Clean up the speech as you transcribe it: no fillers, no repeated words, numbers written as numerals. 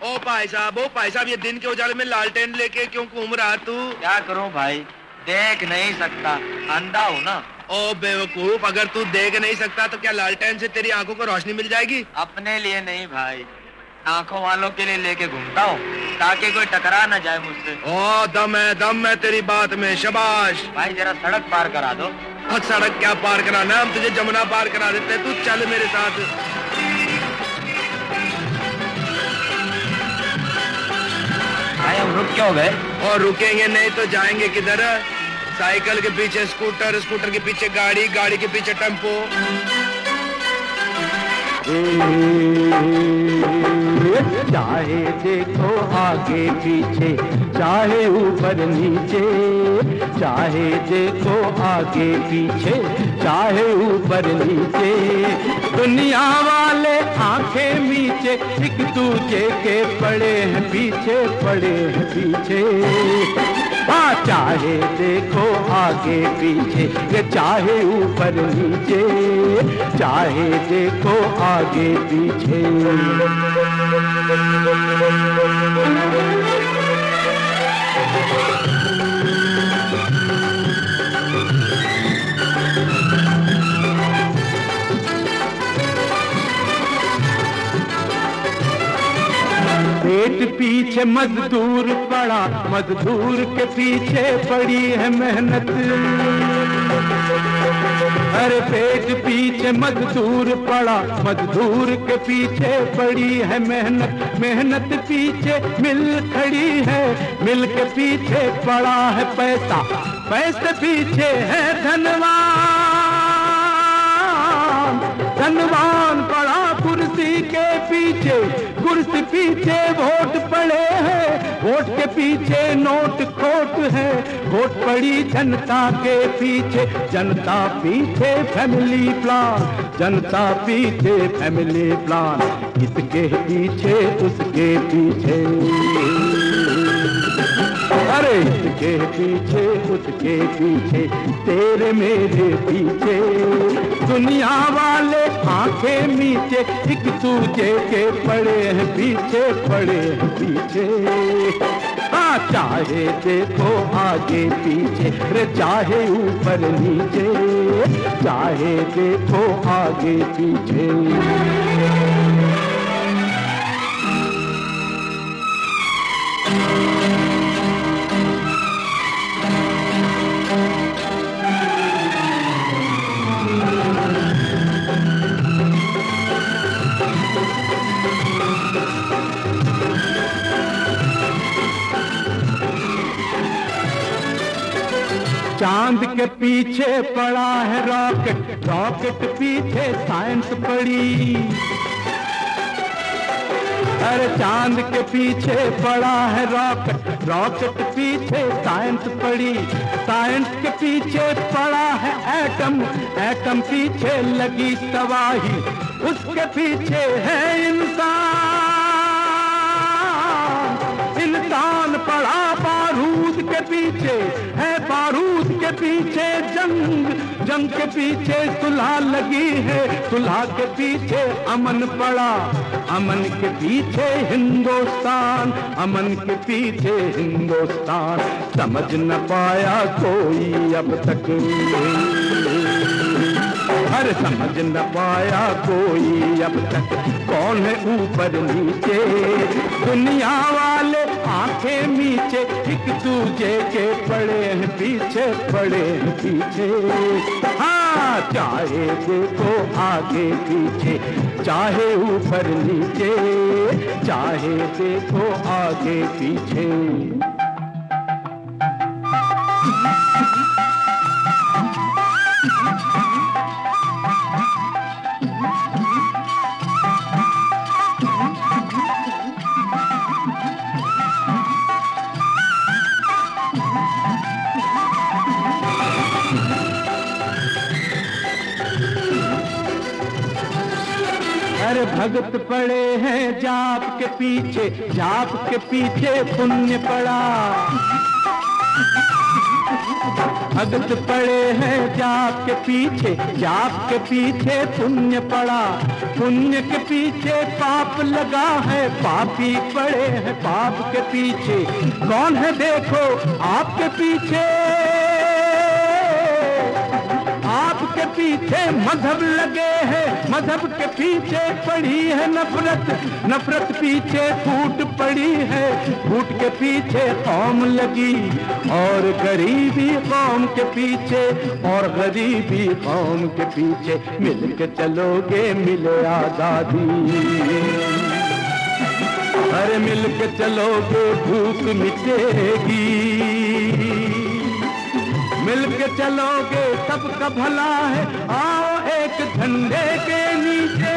ओ भाई साहब ये दिन के उजाले में लालटेन लेके क्यों घूम रहा तू? क्या करूं भाई, देख नहीं सकता, अंधा हूं ना। ओ बेवकूफ, अगर तू देख नहीं सकता तो क्या लालटेन से तेरी आंखों को रोशनी मिल जाएगी? अपने लिए नहीं भाई, आंखों वालों के लिए लेके घूमता हूँ ताकि कोई टकरा ना जाए मुझसे। ओ दम है तेरी बात में, शाबाश। भाई जरा सड़क पार करा दो। सड़क क्या पार कराना, हम तुझे जमुना पार करा देते, तू चल मेरे साथ। भाई हम रुक क्यों गए? और रुकेंगे नहीं तो जाएंगे किधर? साइकिल के पीछे स्कूटर, स्कूटर के पीछे गाड़ी, गाड़ी के पीछे टेम्पो। चाहे देखो आगे पीछे, चाहे ऊपर नीचे, चाहे देखो आगे पीछे, चाहे ऊपर नीचे, दुनिया वाले आंखें मीचे एक दूजे के पड़े हैं पीछे, पड़े हैं पीछे। हाँ, चाहे देखो आगे पीछे, चाहे ऊपर नीचे, चाहे देखो आगे पीछे। पेट पीछे मजदूर पड़ा, मजदूर के पीछे पड़ी है मेहनत। अरे पेट पीछे मजदूर पड़ा, मजदूर के पीछे पड़ी है मेहनत। मेहनत पीछे मिल खड़ी है, मिल के पीछे पड़ा है पैसा, पैसे पीछे है धनवान। धनवान पड़ा कुर्सी के पीछे, कुर्सी पीछे वोट पड़े हैं, वोट के पीछे नोट खोट है, वोट पड़ी जनता के पीछे, जनता पीछे फैमिली प्लान, जनता पीछे फैमिली प्लान, इसके पीछे उसके पीछे, अरे इसके पीछे उसके पीछे, तेरे मेरे पीछे, दुनिया वाले आंखें मीचे एक दूजे के पड़े हैं पीछे, पड़े हैं पीछे। हाँ, चाहे देखो आगे पीछे, रे चाहे ऊपर नीचे, चाहे देखो आगे पीछे। चांद के पीछे पड़ा है रॉकेट, रॉकेट पीछे साइंस पड़ी। अरे चांद के पीछे पड़ा है रॉकेट, रॉकेट पीछे साइंस पड़ी। साइंस के पीछे पड़ा है एटम, एटम पीछे लगी तबाही, उसके पीछे है इंसान। इंसान पड़ा बारूद के पीछे है, बारूद के पीछे जंग, जंग के पीछे सुलह लगी है, सुलह के पीछे अमन पड़ा, अमन के पीछे हिंदुस्तान, अमन के पीछे हिंदुस्तान। समझ न पाया कोई अब तक, हर समझ न पाया कोई अब तक, कौन है ऊपर नीचे, दुनिया वाले आंखें मीचे एक दूजे के पड़े हैं पीछे, पड़े हैं पीछे। हाँ, चाहे देखो आगे पीछे, चाहे ऊपर नीचे, चाहे देखो आगे पीछे। अरे भगत पड़े हैं जाप के पीछे, जाप के पीछे पुण्य पड़ा। भगत पड़े हैं जाप के पीछे, जाप के पीछे पुण्य पड़ा, पुण्य के पीछे पाप लगा है, पापी पड़े हैं पाप के पीछे। कौन है देखो आपके पीछे, आपके पीछे मजहब लगे हैं, मजहब के पीछे पड़ी है नफरत, नफरत पीछे फूट पड़ी है, फूट के पीछे कौम लगी, और गरीबी कौम के पीछे, और गरीबी कौम के पीछे। मिल के चलोगे मिले आजादी, अरे मिल के चलोगे भूख मिटेगी, मिल के चलोगे सबका भला है, आओ एक झंडे के नीचे।